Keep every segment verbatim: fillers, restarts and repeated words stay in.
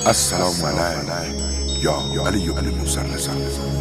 السلام علیک یا علی بن موسی الرضا.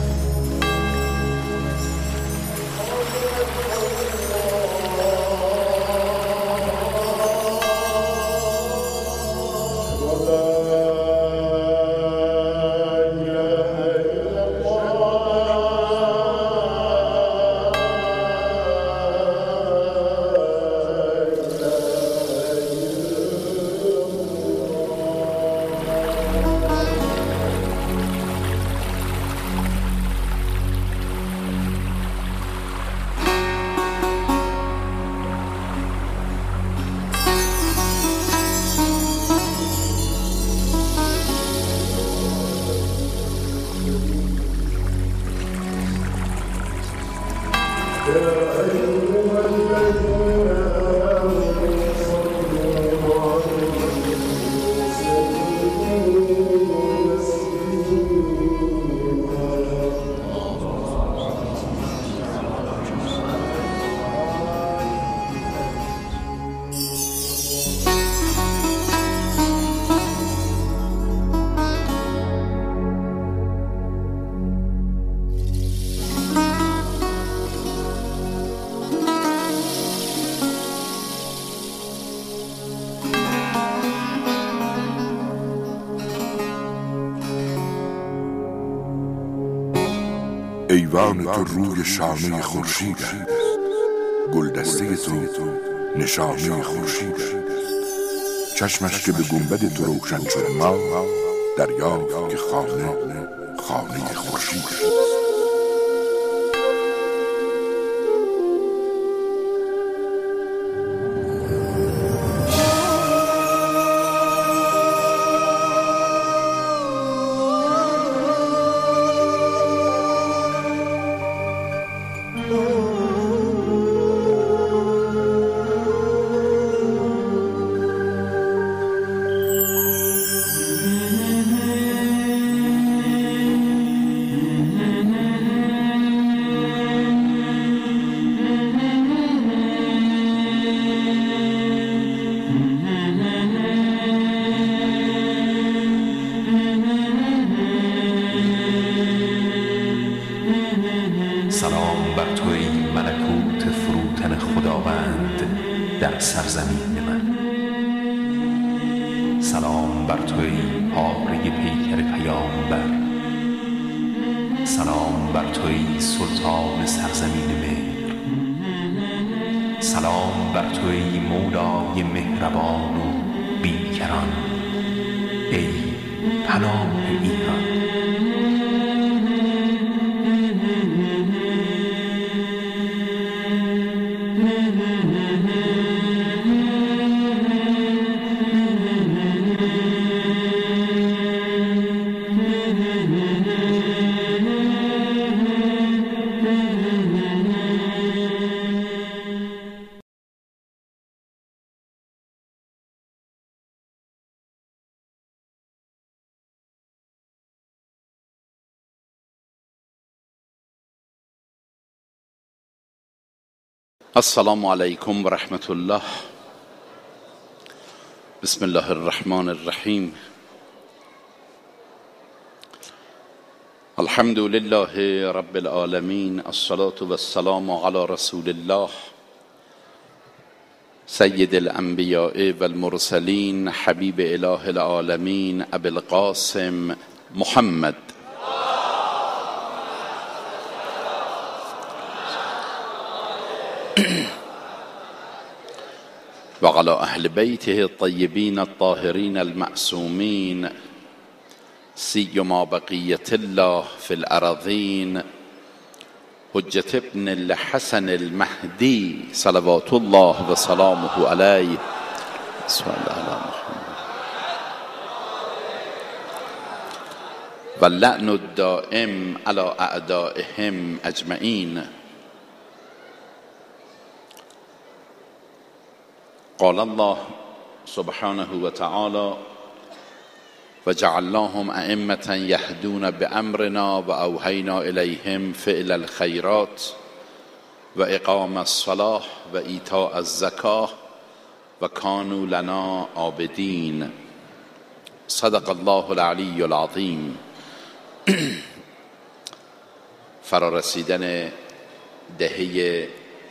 ایوان تو روی شانه خورشید است، گلدسته تو نشانه خورشید است. چشمش که به گنبد تو روشن شد ما دریافت که خانه خانه خورشید است. سلام بر تو ای ملکوت فروتن خداوند در سرزمین من. سلام بر تو ای پاره پیکر پیامبر. سلام بر تو ای سلطان سرزمین مهر. سلام بر تو ای مولای مهربان و بیکران، ای پناه ایران. السلام علیکم و رحمت الله. بسم الله الرحمن الرحیم. الحمد لله رب العالمین، الصلاة و السلام علی رسول الله سید الانبیاء و المرسلین، حبیب اله العالمین، ابی القاسم محمد. و علی اهل بیته الطیبین الطاهرین المعصومین، سیما بقیة الله فی الارضین، حجة ابن الحسن المهدی صلوات الله و سلامه علیه. بسم الله علی محمد. و اللعن الدائم علی اعدائهم اجمعین. قال الله سبحانه وتعالى: وجعلناهم أئمة يهدون بأمرنا وأوحينا إليهم فعل الخيرات وإقام الصلاة وإيتاء الزكاة وكانوا لنا عابدين. صدق الله العلی العظیم. فرارسیدن دهه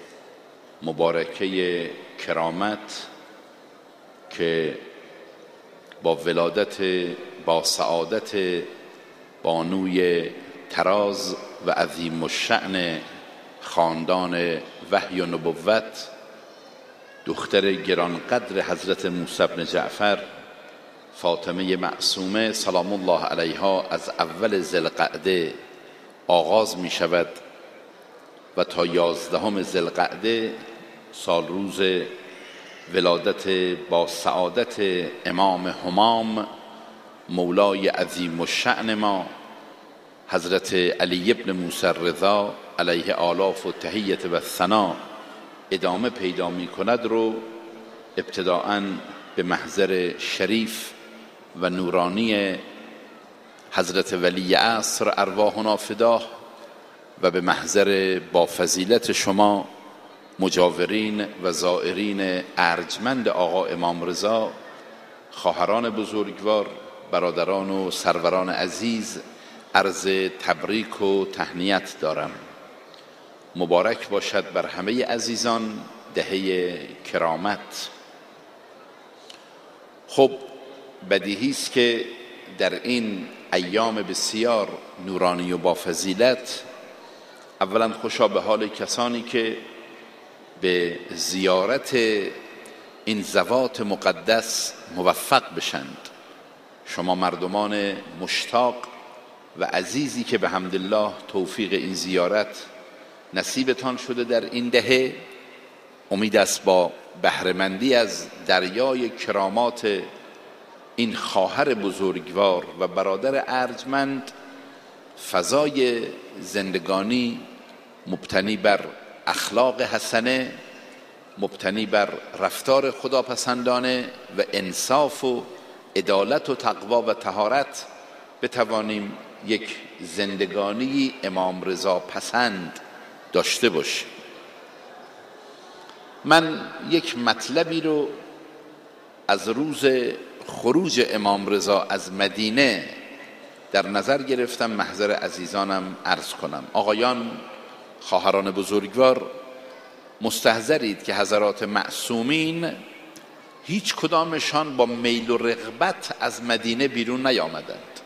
مبارکه کرامت که با ولادت با سعادت بانوی تراز و عظیم الشأن خاندان وحی و نبوت، دختر گرانقدر حضرت موسی بن جعفر فاطمه معصومه سلام الله علیها از اول ذوالقعده آغاز می شود و تا یازدهم ذوالقعده سال روز ولادت با سعادت امام همام مولای عظیم الشأن ما حضرت علی ابن موسی الرضا علیه آلاف و تحیت و ثنا ادامه پیدا می کند رو ابتداءً به محضر شریف و نورانی حضرت ولی عصر ارواحنا فداه و به محضر با فضیلت شما مجاورین و زائرین ارجمند آقا امام رضا، خواهران بزرگوار، برادران و سروران عزیز عرض تبریک و تهنیت دارم. مبارک باشد بر همه عزیزان دهه کرامت. خب بدیهی است که در این ایام بسیار نورانی و با فضیلت اولا خوشا به حال کسانی که به زیارت این زوات مقدس موفق بشند. شما مردمان مشتاق و عزیزی که به حمدالله توفیق این زیارت نصیبتان شده در این دهه، امید است با بهره‌مندی از دریای کرامات این خواهر بزرگوار و برادر ارجمند فضای زندگانی مبتنی بر اخلاق حسنه، مبتنی بر رفتار خداپسندانه و انصاف و عدالت و تقوا و طهارت بتوانیم یک زندگانی امام رضا پسند داشته باشیم. من یک مطلبی رو از روز خروج امام رضا از مدینه در نظر گرفتم محضر عزیزانم عرض کنم. آقایان، خواهران بزرگوار، مستحضرید که حضرات معصومین هیچ کدامشان با میل و رغبت از مدینه بیرون نیامدند.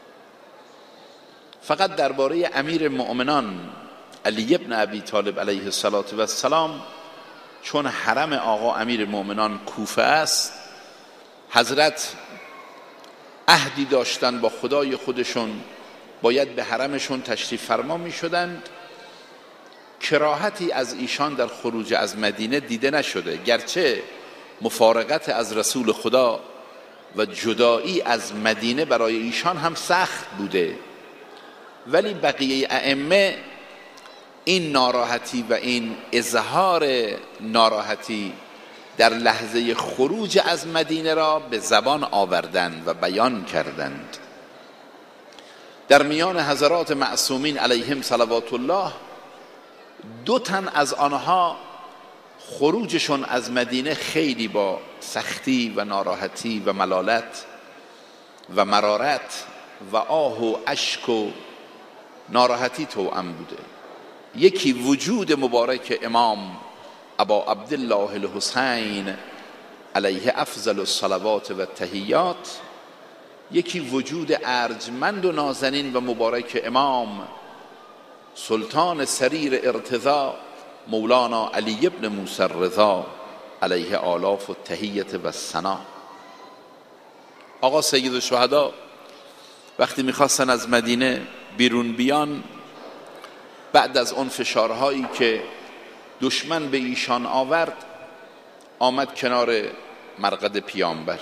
فقط درباره امیر مؤمنان علی ابن ابی طالب علیه السلام، چون حرم آقا امیر مؤمنان کوفه است، حضرت عهدی داشتن با خدای خودشون باید به حرمشون تشریف فرما می شدند. کراهتی از ایشان در خروج از مدینه دیده نشده، گرچه مفارقت از رسول خدا و جدایی از مدینه برای ایشان هم سخت بوده، ولی بقیه ائمه این ناراحتی و این اظهار ناراحتی در لحظه خروج از مدینه را به زبان آوردند و بیان کردند. در میان حضرات معصومین علیهم صلوات الله دو تن از آنها خروجشون از مدینه خیلی با سختی و ناراحتی و ملالت و مرارت و آه و اشک و ناراحتی توأم بوده. یکی وجود مبارک امام ابا عبدالله الحسین علیه افضل الصلوات و التحیات، یکی وجود ارجمند و نازنین و مبارک امام سلطان سریر ارتضا مولانا علی ابن موسی الرضا علیه آلاف و تحیت و ثنا. آقا سید الشهدا وقتی میخواستن از مدینه بیرون بیان، بعد از اون فشارهایی که دشمن به ایشان آورد، آمد کنار مرقد پیامبر.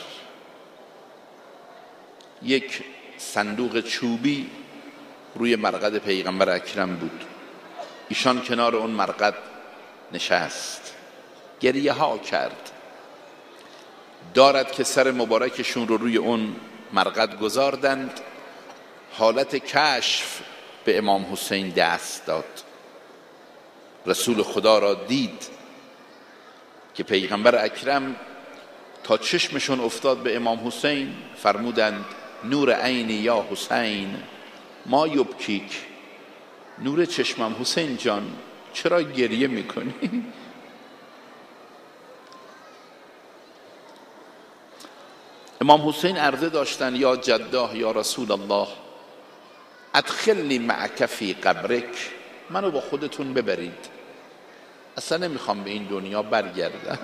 یک صندوق چوبی روی مرقد پیغمبر اکرم بود. ایشان کنار اون مرقد نشست، گریه ها کرد. دارد که سر مبارکشون رو روی اون مرقد گذاردند. حالت کشف به امام حسین دست داد. رسول خدا را دید که پیغمبر اکرم تا چشمشون افتاد به امام حسین فرمودند نور عینی یا حسین ما یبکیک، نور چشمم حسین جان چرا گریه میکنی؟ امام حسین عرضه داشتن یا جداه یا رسول الله ادخلنی معک فی قبرک، منو با خودتون ببرید، اصلا نمیخوام به این دنیا برگردم.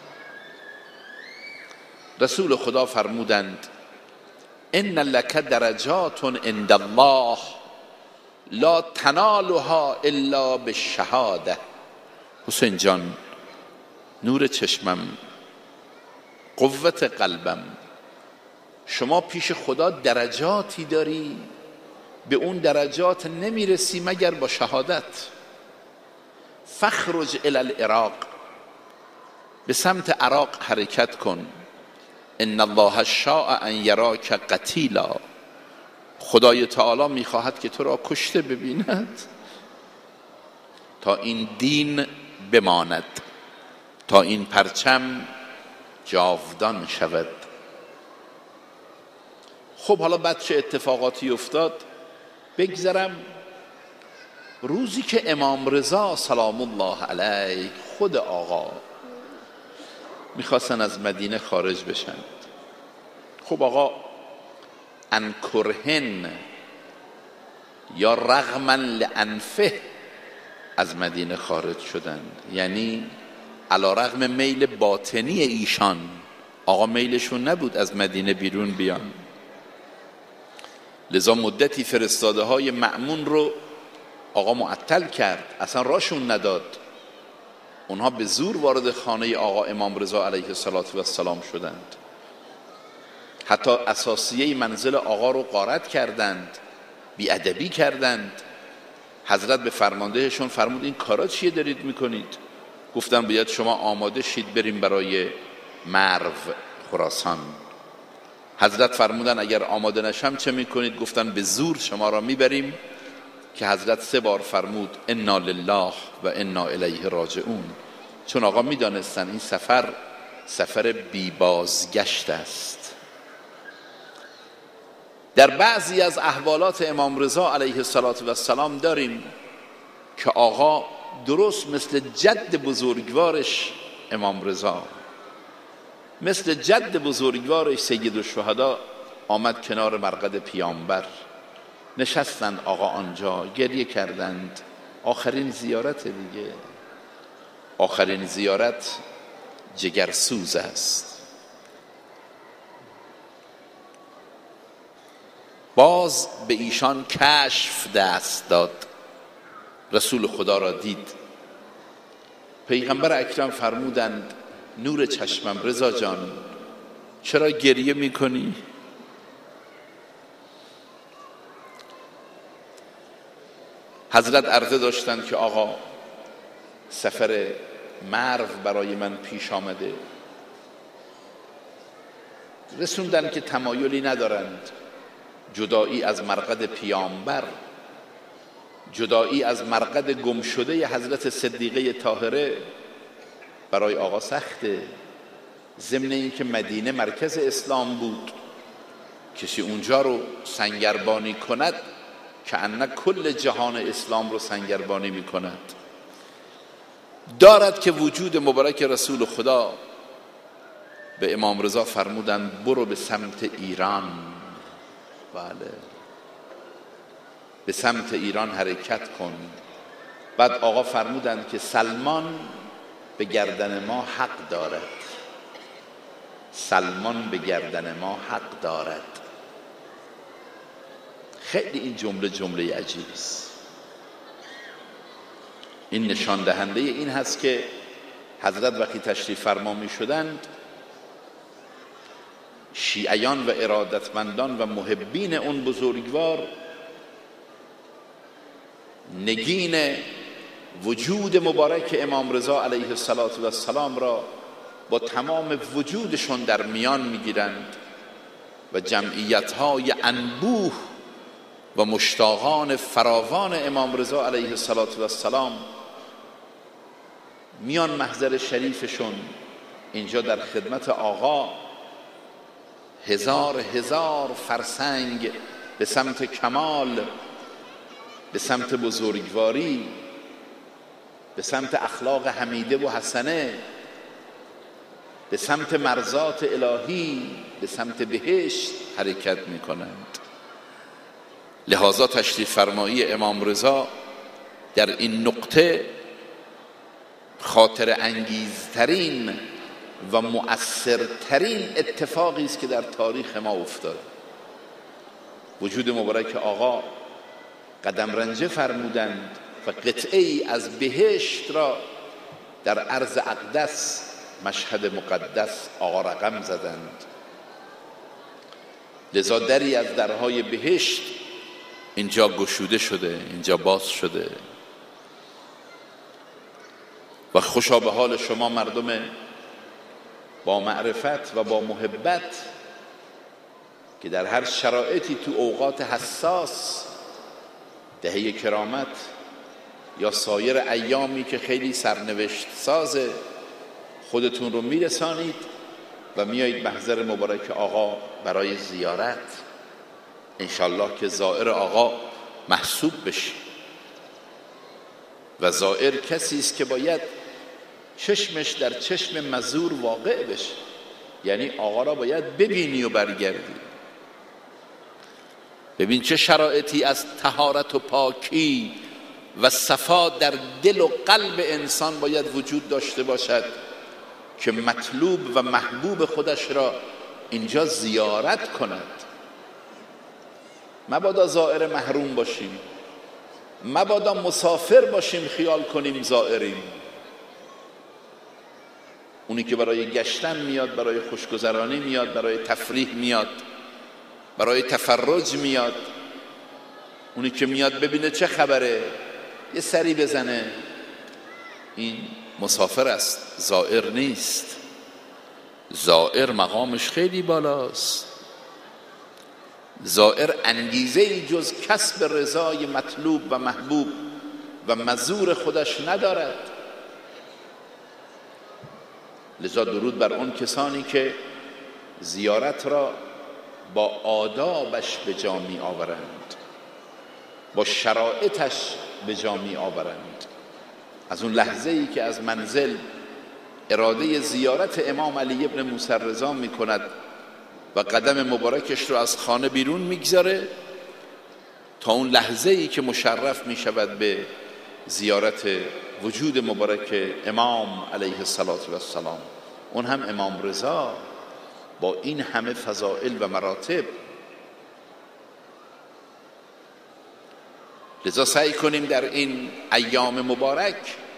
رسول خدا فرمودند ان لک درجات عند الله لا تنالها الا بالشهاده. حسین جان نور چشمم، قوت قلبم، شما پیش خدا درجاتی داری به اون درجات نمیرسی مگر با شهادت. فخرج الی العراق، به سمت عراق حرکت کن. ان الله شاء ان یراک قتیلا، خدای تعالی میخواهد که تو را کشته ببیند تا این دین بماند، تا این پرچم جاودان شود. خب حالا بعد چه اتفاقاتی افتاد؟ بگذرم روزی که امام رضا سلام الله علیه خود آقا میخواستن از مدینه خارج بشن. خب آقا انکرهن یا رغما لانفه از مدینه خارج شدن، یعنی علی رغم میل باطنی ایشان، آقا میلشون نبود از مدینه بیرون بیان، لذا مدتی فرستاده های مأمون رو آقا معطل کرد، اصلا راشون نداد. اونها به زور وارد خانه آقا امام رضا علیه السلام شدند، حتی اساسیه منزل آقا رو غارت کردند، بیادبی کردند. حضرت به فرماندهشون فرمود این کارا چیه دارید میکنید؟ گفتن باید شما آماده شید بریم برای مرو خراسان. حضرت فرمودن اگر آماده نشم چه میکنید؟ گفتن به زور شما را میبریم. که حضرت سه بار فرمود انا لله و انا الیه راجعون، چون آقا میدانستن این سفر سفر بی بازگشت است. در بعضی از احوالات امام رضا علیه السلام داریم که آقا درست مثل جد بزرگوارش امام رضا، مثل جد بزرگوارش سید الشهدا آمد کنار مرقد پیامبر، نشستند آقا آنجا، گریه کردند. آخرین زیارت دیگه، آخرین زیارت جگرسوز است. باز به ایشان کشف دست داد، رسول خدا را دید. پیغمبر اکرم فرمودند نور چشمم رضا جان چرا گریه میکنی؟ حضرت عرضه داشتند که آقا سفر مرو برای من پیش آمده. رسوندن که تمایلی ندارند، جدایی از مرقد پیامبر، جدایی از مرقد گم شده حضرت صدیقه طاهره برای آقا سخته. ضمن این که مدینه مرکز اسلام بود، کسی اونجا رو سنگربانی کند که انه کل جهان اسلام رو سنگربانی می کند. دارد که وجود مبارک رسول خدا به امام رضا فرمودند برو به سمت ایران. بله، به سمت ایران حرکت کن. بعد آقا فرمودند که سلمان به گردن ما حق دارد، سلمان به گردن ما حق دارد. خیلی این جمله جمله عجیبی است. این نشان دهنده این هست که حضرت وقتی تشریف فرما می شدند، شیعیان و ارادتمندان و محبین اون بزرگوار نگین وجود مبارک امام رضا علیه السلام را با تمام وجودشون در میان میگیرند و جمعیت‌های انبوه و مشتاقان فراوان امام رضا علیه السلام میان محضر شریفشون اینجا در خدمت آقا هزار هزار فرسنگ به سمت کمال، به سمت بزرگواری، به سمت اخلاق حمیده و حسنه، به سمت مرضات الهی، به سمت بهشت حرکت می کنند. لحاظا تشریف فرمایی امام رضا در این نقطه خاطر انگیزترین و مؤثرترین اتفاقی است که در تاریخ ما افتاد. وجود مبارک آقا قدم رنجه فرمودند و قطعه ای از بهشت را در عرض اقدس، مشهد مقدس، آقا رقم زدند. لذا دری از درهای بهشت اینجا گشوده شده، اینجا باز شده. و خوشا به حال شما مردم با معرفت و با محبت که در هر شرایطی تو اوقات حساس، دهه کرامت یا سایر ایامی که خیلی سرنوشت سازه، خودتون رو میرسانید و میایید محضر مبارک آقا برای زیارت. انشالله که زائر آقا محسوب بشی. و زائر کسی است که باید چشمش در چشم مزور واقع بشه، یعنی آقا را باید ببینی و برگردی. ببین چه شرایطی از طهارت و پاکی و صفا در دل و قلب انسان باید وجود داشته باشد که مطلوب و محبوب خودش را اینجا زیارت کند. مبادا زائر محروم باشیم، مبادا مسافر باشیم خیال کنیم زائریم. اونی که برای گشتن میاد، برای خوشگذرانی میاد، برای تفریح میاد، برای تفرج میاد، اونی که میاد ببینه چه خبره، یه سری بزنه، این مسافر است، زائر نیست. زائر مقامش خیلی بالاست. زائر انگیزه‌ای جز کسب رضای مطلوب و محبوب و مزور خودش ندارد. لذا درود بر اون کسانی که زیارت را با آدابش به جا می آورند، با شرایطش به جا می آورند. از اون لحظه‌ای که از منزل اراده زیارت امام علی ابن موسی رضا می کند و قدم مبارکش رو از خانه بیرون میگذاره تا اون لحظه‌ای که مشرف می شود به زیارت وجود مبارک امام علیه السلام، اون هم امام رضا با این همه فضائل و مراتب. لذا سعی کنیم در این ایام مبارک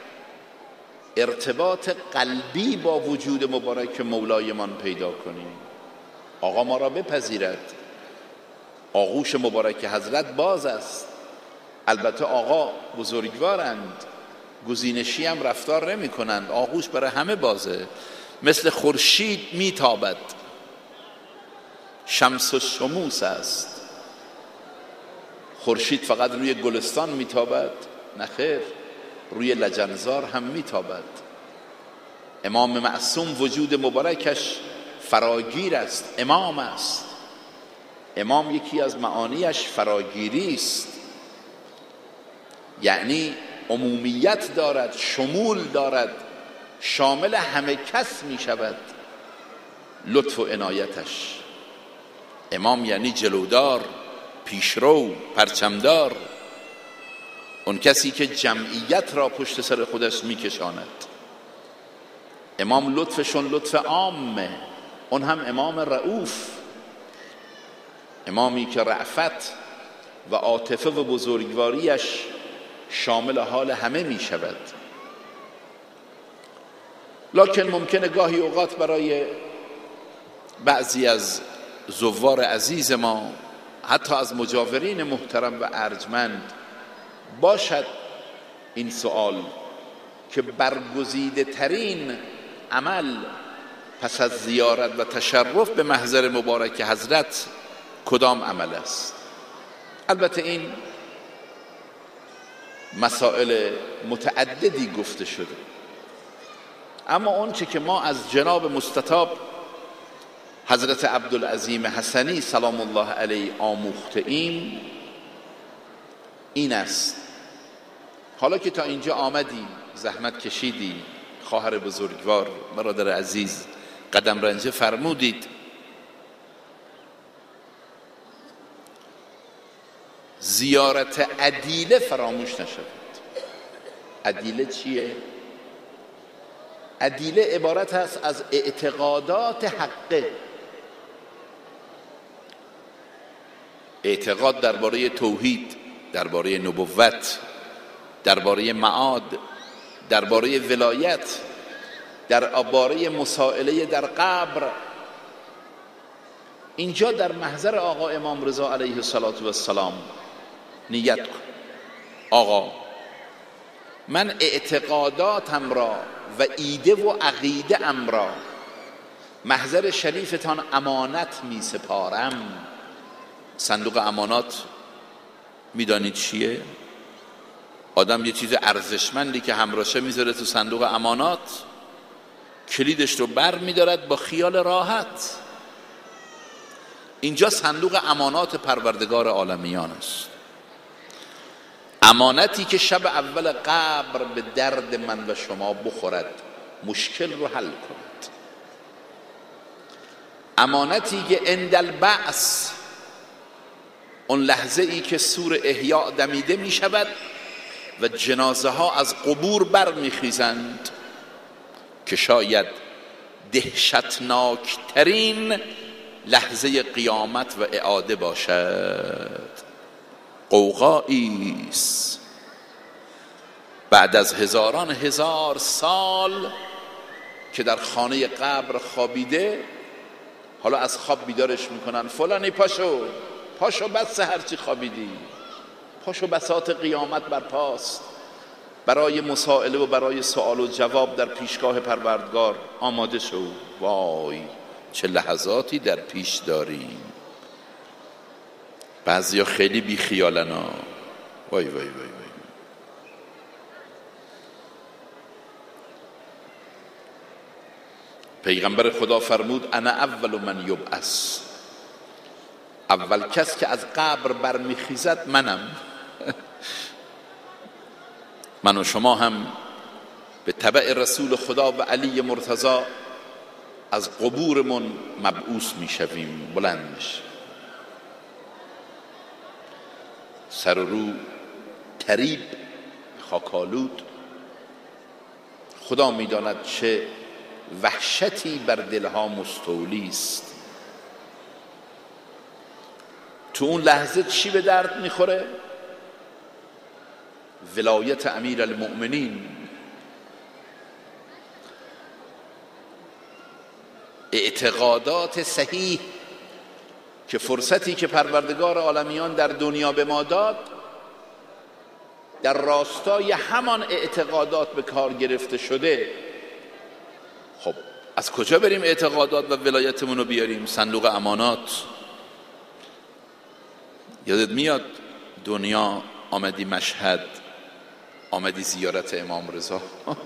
ارتباط قلبی با وجود مبارک مولایمان پیدا کنیم. آقا ما را بپذیرد. آغوش مبارک حضرت باز است. البته آقا بزرگوارند، گزینشی هم رفتار نمی کنند، آغوش برای همه بازه، مثل خورشید میتابد، شمس و شموس است. خورشید فقط روی گلستان میتابد؟ نه خیر، روی لجنزار هم میتابد. امام معصوم وجود مبارکش فراگیر است، امام است. امام یکی از معانیش فراگیری است، یعنی عمومیت دارد، شمول دارد، شامل همه کس می شود. لطف و عنایتش. امام یعنی جلودار، پیشرو، پرچمدار، اون کسی که جمعیت را پشت سر خودش می کشاند. امام لطفشون لطف عامه، اون هم امام رؤوف، امامی که رأفت و عاطفه و بزرگواریش شامل حال همه می شود. لکن ممکنه گاهی اوقات برای بعضی از زوار عزیز ما، حتی از مجاورین محترم و ارجمند، باشد این سوال که برگزیده ترین عمل پس از زیارت و تشرف به محضر مبارک حضرت کدام عمل است؟ البته این مسائل متعددی گفته شده، اما اون چه که ما از جناب مستطاب حضرت عبدالعظیم حسنی سلام الله علیه آموخته ایم این است. حالا که تا اینجا آمدی، زحمت کشیدی، خواهر بزرگوار، برادر عزیز قدم رنجه فرمودید، زیارت عدیله فراموش نشود. عدیله چیه؟ عدیله عبارت هست از اعتقادات حقه، اعتقاد درباره توحید، درباره نبوت، درباره معاد، درباره ولایت، درباره مسائله در قبر. اینجا در محضر آقا امام رضا علیه السلام نیت کن آقا من اعتقاداتم را و ایده و عقیده ام را محضر شریفتان امانت می سپارم. صندوق امانات میدانید چیه؟ آدم یه چیز ارزشمندی که همراشه میذاره تو صندوق امانات، کلیدش رو بر میدارد با خیال راحت. اینجا صندوق امانات پروردگار عالمیان است، امانتی که شب اول قبر به درد من و شما بخورد، مشکل رو حل کند، امانتی که عند البعث، اون لحظه ای که سور احیا دمیده می شود و جنازه ها از قبور بر می خیزند، که شاید دهشتناک ترین لحظه قیامت و اعاده باشد. قوقایی است بعد از هزاران هزار سال که در خانه قبر خوابیده، حالا از خواب بیدارش میکنن، فلانی پاشو پاشو بس هرچی خوابیدی، پاشو بساط قیامت برپاست، برای مسائله و برای سوال و جواب در پیشگاه پروردگار آماده شو. وای چه لحظاتی در پیش داریم. بعضیا خیلی بی خیالن ها. وای وای وای وای. پیغمبر خدا فرمود انا اول من یبعث، اول کس که از قبر برمیخیزد منم. من و شما هم به تبع رسول خدا و علی مرتضی از قبورمون مبعوث میشویم، بلند میشیم، سر و رو تریب خاکالود. خدا میداند چه وحشتی بر دلها مستولی است. تو اون لحظه چی به درد میخوره؟ ولایت امیر المؤمنین، اعتقادات صحیح که فرصتی که پروردگار عالمیان در دنیا به ما داد در راستای همان اعتقادات به کار گرفته شده. خب از کجا بریم اعتقادات و ولایتمون رو بیاریم؟ صندوق امانات. یادت میاد دنیا آمدی مشهد، آمدی زیارت امام رضا،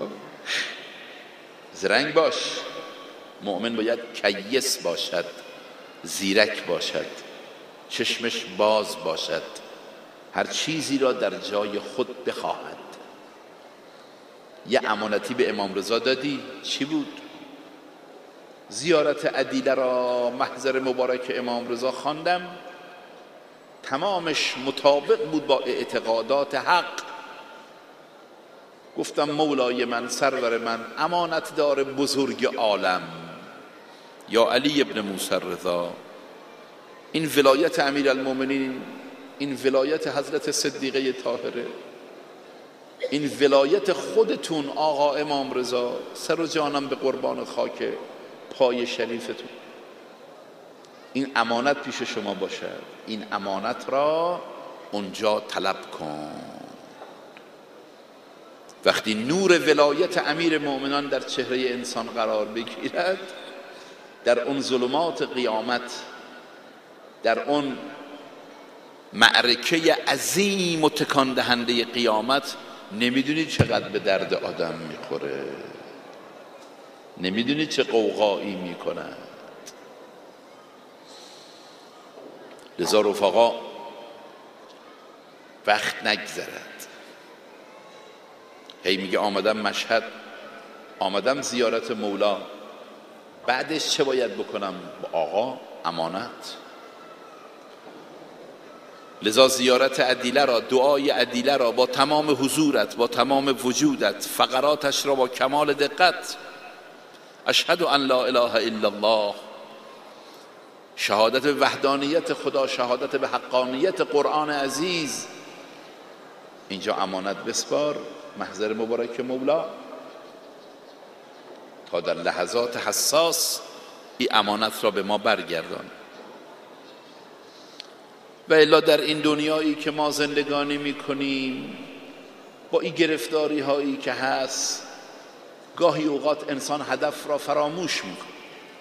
زرنگ باش، مؤمن باید کیس باشد، زیرک باشد، چشمش باز باشد، هر چیزی را در جای خود بخواهد. یه امانتی به امام رضا دادی، چی بود؟ زیارت عدیله را محضر مبارک امام رضا خواندم، تمامش مطابق بود با اعتقادات حق. گفتم مولای من، سرور من، امانتدار بزرگ عالم، یا علی ابن موسی رضا، این ولایت امیر المومنین، این ولایت حضرت صدیقه طاهره، این ولایت خودتون آقا امام رضا، سر و جانم به قربان خاک پای شریفتون، این امانت پیش شما باشد. این امانت را اونجا طلب کن. وقتی نور ولایت امیر مؤمنان در چهره انسان قرار بگیرد، در اون ظلمات قیامت، در اون معرکه عظیم و تکان دهنده قیامت، نمیدونی چقدر به درد آدم میخوره. نمیدونی چه قوقایی میکنند. لذا رفقا وقت نگذرد. هی میگه آمدم مشهد، آمدم زیارت مولا، بعدش چه باید بکنم؟ با آقا امانت. لذا زیارت عدیله را، دعای عدیله را با تمام حضورت، با تمام وجودت، فقراتش را با کمال دقت، اشهد ان لا اله الا الله، شهادت به وحدانیت خدا، شهادت به حقانیت قرآن عزیز، اینجا امانت بسپار محضر مبارک مولا تا در لحظات حساس این امانت را به ما برگردان. و الا در این دنیایی که ما زندگانی میکنیم با این گرفتاری هایی که هست، گاهی اوقات انسان هدف را فراموش میکنه،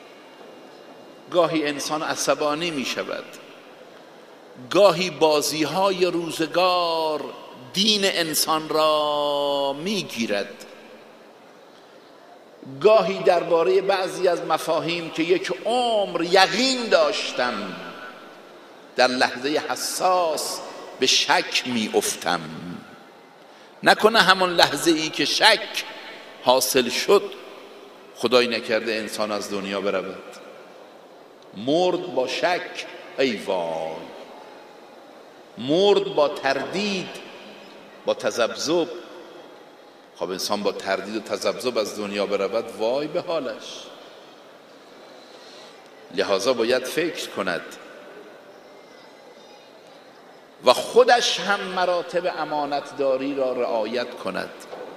گاهی انسان عصبانی میشود، گاهی بازی های روزگار دین انسان را میگیرد، گاهی درباره بعضی از مفاهیم که یک عمر یقین داشتم در لحظه حساس به شک می افتم. نکنه همون لحظه ای که شک حاصل شد خدای نکرده انسان از دنیا برود، مرد با شک، ای وای، مرد با تردید، با تذبذب. خب انسان با تردید و تذبذب از دنیا برود، وای به حالش. لحاظا باید فکر کند و خودش هم مراتب امانتداری را رعایت کند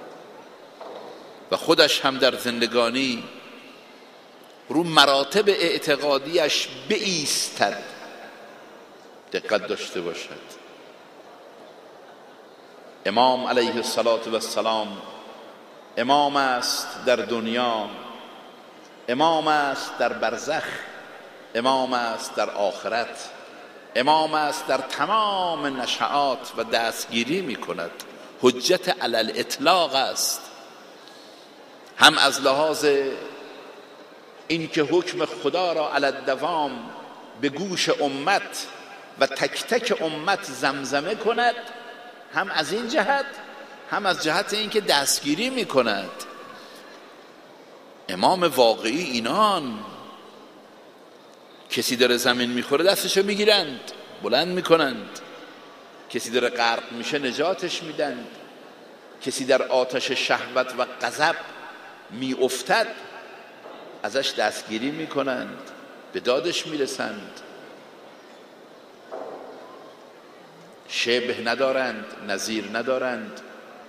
و خودش هم در زندگانی رو مراتب اعتقادیش بایستد، دقت داشته باشد. امام علیه السلام امام است در دنیا، امام است در برزخ، امام است در آخرت، امام است در تمام نشعات و دستگیری می کند. حجت علی الاطلاق است، هم از لحاظ اینکه حکم خدا را علی الدوام به گوش امت و تک تک امت زمزمه کند، هم از این جهت، هم از جهت اینکه دستگیری می کند. امام واقعی اینان، کسی داره زمین میخوره دستشو میگیرند بلند میکنند، کسی داره غرق میشه نجاتش میدند، کسی در آتش شهوت و غضب میافتد ازش دستگیری میکنند، به دادش میرسند. شبه ندارند، نظیر ندارند،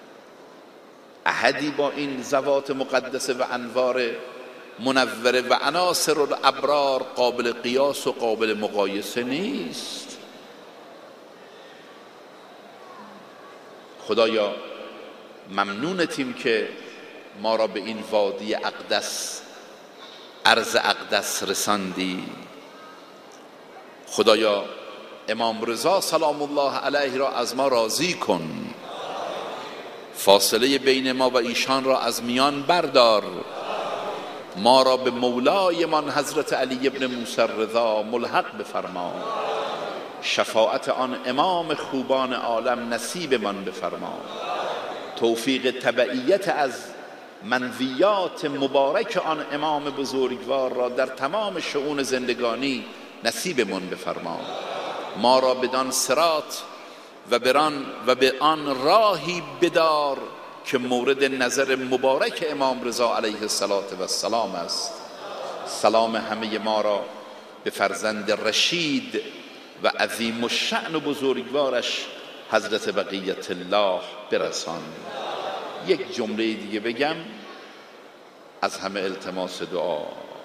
احدی با این ذوات مقدسه و انوار منوره و عناصر الابرار قابل قیاس و قابل مقایسه نیست. خدایا ممنونتیم که ما را به این وادی اقدس، ارض اقدس رساندی. خدایا امام رضا سلام الله علیه را از ما راضی کن، فاصله بین ما و ایشان را از میان بردار، ما را به مولای من حضرت علی ابن موسی رضا ملحق بفرما، شفاعت آن امام خوبان عالم نصیب من بفرما، توفیق تبعیت از منویات مبارک آن امام بزرگوار را در تمام شؤون زندگانی نصیب من بفرما، ما را بدان صراط و بران و به آن راهی بدار که مورد نظر مبارک امام رضا علیه السلام است. سلام همه ما را به فرزند رشید و عظیم الشأن و بزرگوارش حضرت بقیت الله برسان. یک جمله دیگه بگم، از همه التماس دعا.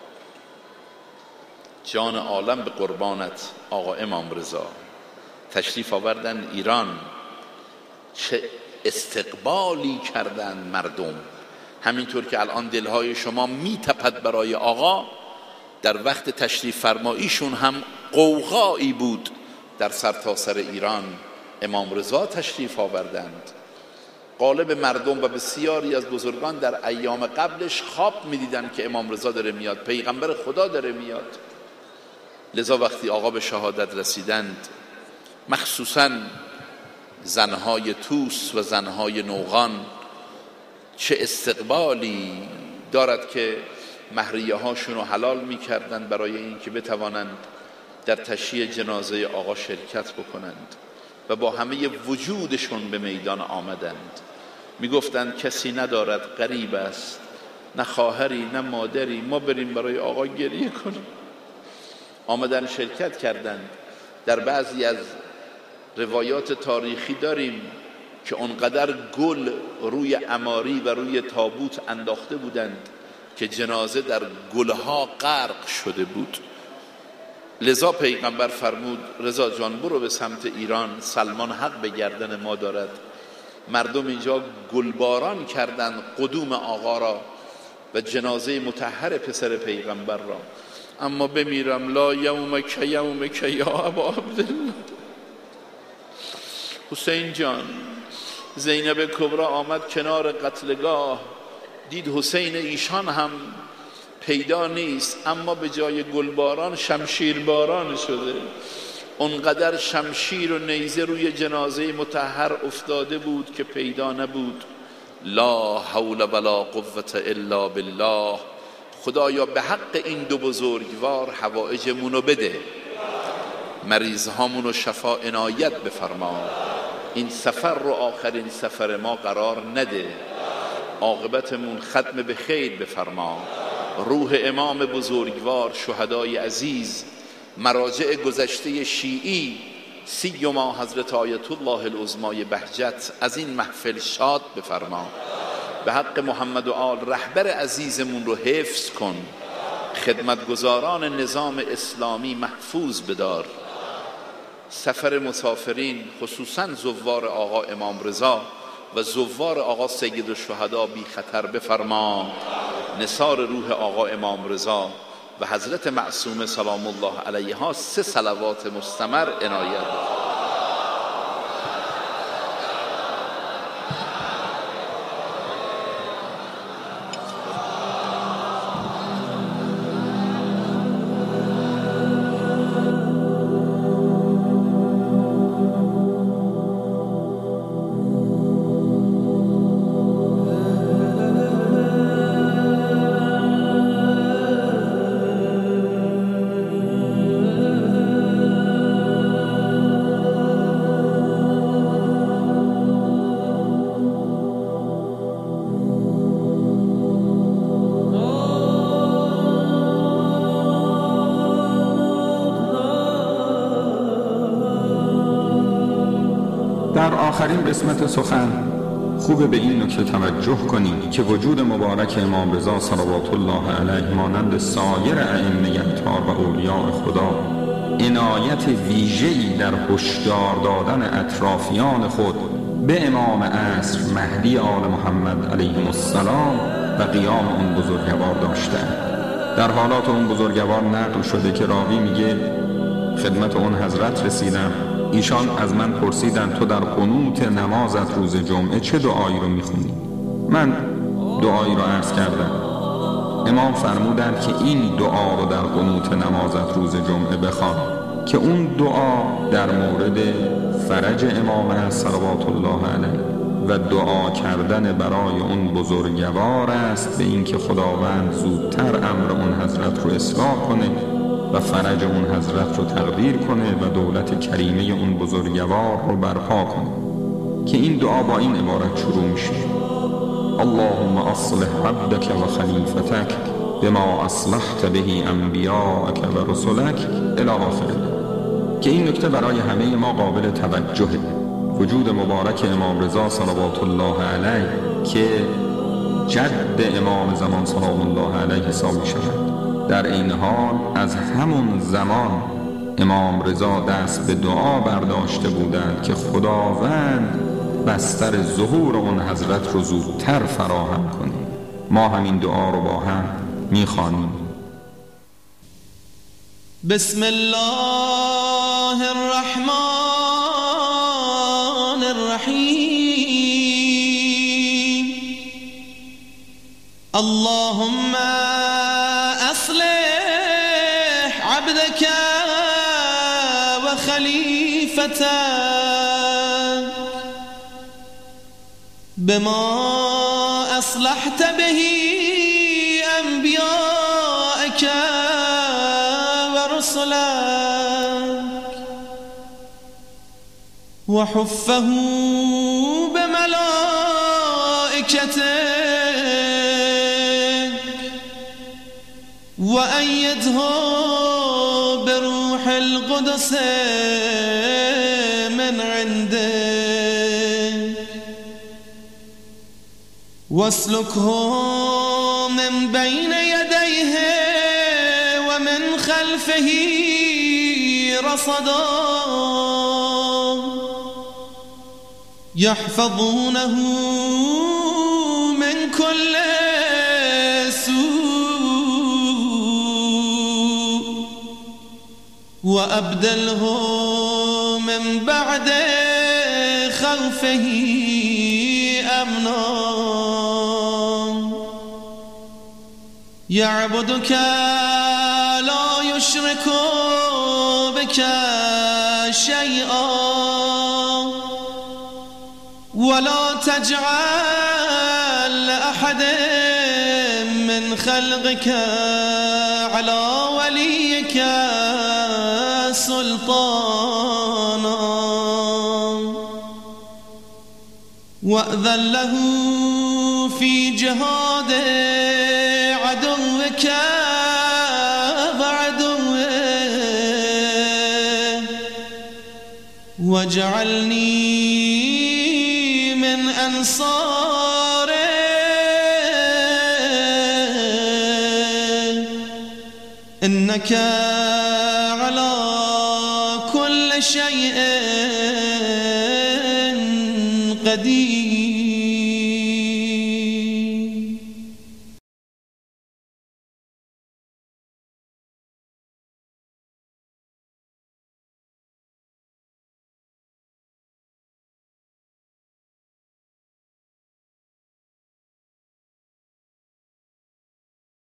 جان عالم به قربانت آقا امام رضا تشریف آوردن ایران، چه استقبالی کردن مردم، همینطور که الان دلهای شما میتپد برای آقا، در وقت تشریف فرماییشون هم قوقایی بود در سرتاسر ایران. امام رضا تشریف آوردند، غالب مردم و بسیاری از بزرگان در ایام قبلش خواب میدیدن که امام رضا داره میاد، پیغمبر خدا داره میاد. لذا وقتی آقا به شهادت رسیدند، مخصوصاً زنهای توس و زنهای نوغان، چه استقبالی دارد که مهریه هاشون رو حلال میکردند برای این که بتوانند در تشییع جنازه آقا شرکت بکنند و با همه وجودشون به میدان آمدند. میگفتند کسی ندارد، غریب است، نه خواهری نه مادری، ما بریم برای آقا گریه کنیم. آمدن شرکت کردند. در بعضی از روایات تاریخی داریم که اونقدر گل روی عماری و روی تابوت انداخته بودند که جنازه در گلها غرق شده بود. لذا پیغمبر فرمود رضا جان برو به سمت ایران، سلمان حق به گردن ما دارد. مردم اینجا گلباران کردند قدوم آقا را و جنازه مطهر پسر پیغمبر را. اما بمیرم لا یومک یومک یا ابا عبدالله. حسین جان، زینب کبرا آمد کنار قتلگاه، دید حسین ایشان هم پیدا نیست، اما به جای گلباران شمشیر باران شده. اونقدر شمشیر و نیزه روی جنازه مطهر افتاده بود که پیدا نبود. لا حول ولا قوة الا بالله. خدایا به حق این دو بزرگوار حوائجمونو بده، مریض هامونو شفا عنایت بفرما، این سفر رو آخرین سفر ما قرار نده، عاقبتمون ختم به خیر بفرما. روح امام بزرگوار، شهدای عزیز، مراجع گذشته شیعی، سیما حضرت آیت الله العظمای بهجت، از این محفل شاد بفرما. به حق محمد و آل رهبر عزیزمون رو حفظ کن، خدمتگزاران نظام اسلامی محفوظ بدار. سفر مسافرین خصوصا زوار آقا امام رضا و زوار آقا سید الشهدا بی خطر بفرما. نثار روح آقا امام رضا و حضرت معصومه سلام الله علیها سه صلوات مستمر عنایت. در آخرین قسمت سخن خوبه به این نکته توجه کنیم که وجود مبارک امام رضا صلوات الله علیه مانند سایر ائمه اطهار و اولیاء خدا عنایت ویژه‌ای در هشدار دادن اطرافیان خود به امام عصر مهدی آل محمد علیه السلام و قیام اون بزرگوار داشتند. در حالات اون بزرگوار نقل شده که راوی میگه خدمت اون حضرت رسیدم، ایشان از من پرسیدند تو در قنوت نمازت روز جمعه چه دعایی رو میخونی؟ من دعایی رو عرض کردم. امام فرمودند که این دعا رو در قنوت نمازت روز جمعه بخوان که اون دعا در مورد فرج امام است صلوات الله علیه و دعا کردن برای اون بزرگوار است به این که خداوند زودتر امر اون حضرت رو اصلاح کنه و فرج اون حضرت رو تقدیر کنه و دولت کریمه اون بزرگوار رو برپا کنه که این دعا با این عبارت شروع میشه: اللهم اصلح عبدك و خلیفتك بما اصلحت به انبیاءك و رسلك الی آخره. که این نکته برای همه ما قابل توجهه. وجود مبارک امام رضا صلوات الله علیه که جد امام زمان سلام الله علیه حساب می شود، در این حال از همون زمان امام رضا دست به دعا برداشته بودند که خداوند بستر ظهور اون حضرت رو زودتر فراهم کنه. ما همین دعا رو با هم میخوانیم. بسم الله الرحمن الرحیم اللهم أصلح عبدك وخليفتك بما أصلحت به أنبياءك ورسلك وحفه بملائكتك وأيده بروح القدس من عندك واسلكه من بين يديه ومن خلفه رصدا يحفظونه من كل سوء وأبدله من بعد خوفه أمنا يعبدك لا يشرك بك شيئا ولا تجعل أحد من خلقك على وليك سلطانا وأذن له في جهاد عدوك وعدوه واجعلني من أنصاره إنك على كل شيء قدير.